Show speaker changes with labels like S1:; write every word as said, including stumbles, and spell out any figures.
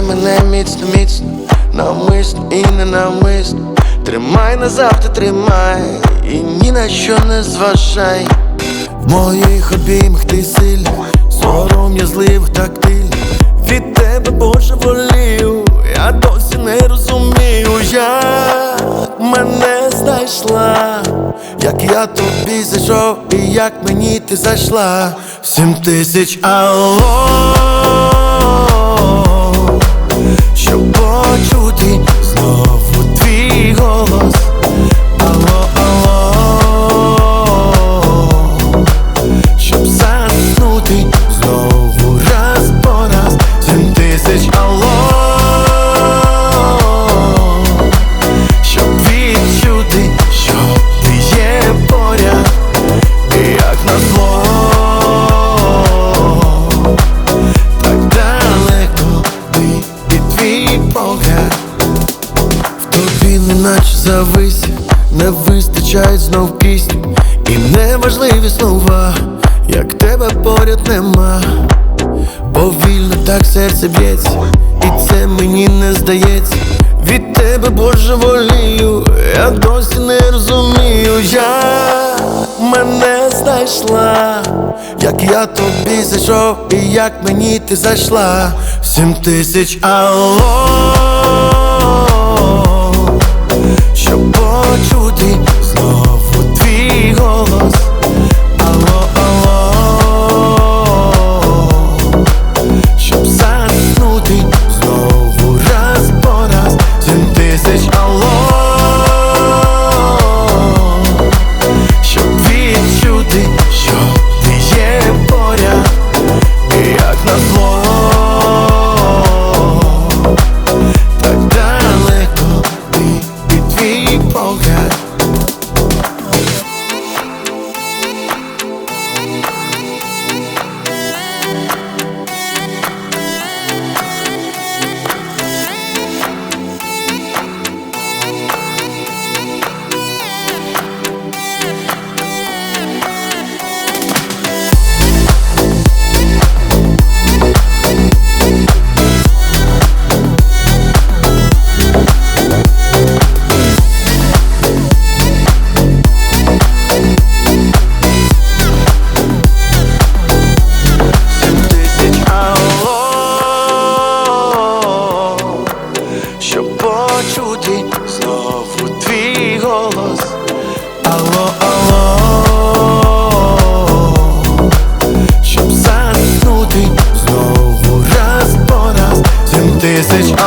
S1: мене міцно, міцно, навмисно і ненавмисно. Тримай назавжди, тримай і ні на що не зважай. В моїх обіймах ти сильна, сором'язливих тактильна. Від тебе, Боже, волію, я досі не розумію, як мене знайшла, як я тобі зайшов і як мені ти зайшла. Сім тисяч алло, щоб почути знову твій голос. Алло, алло, щоб заснути знову раз по раз. Сім тисяч алло, щоб відчути, що ти є поряд. І як назло, так далеко ти і твій погляд. В тобі неначе зависів, не вистачає знов пісні. І неважливі слова, як тебе поряд нема. Повільно так серце б'ється, і це мені не здається. Від тебе, Боже, волію, я досі не розумію, як мене знайшла, як я тобі зайшов і як мені ти зайшла. Сім тисяч алло, щоб почути знову твій голос. Алло, алло, щоб заснути знову раз по раз. Сім тисяч алло, щоб відчути, що ти є поряд. І як назло, так далеко ти і твій погляд. Щоб почути знову твій голос. Алло, алло, щоб заснути знову раз по раз. Сім тисяч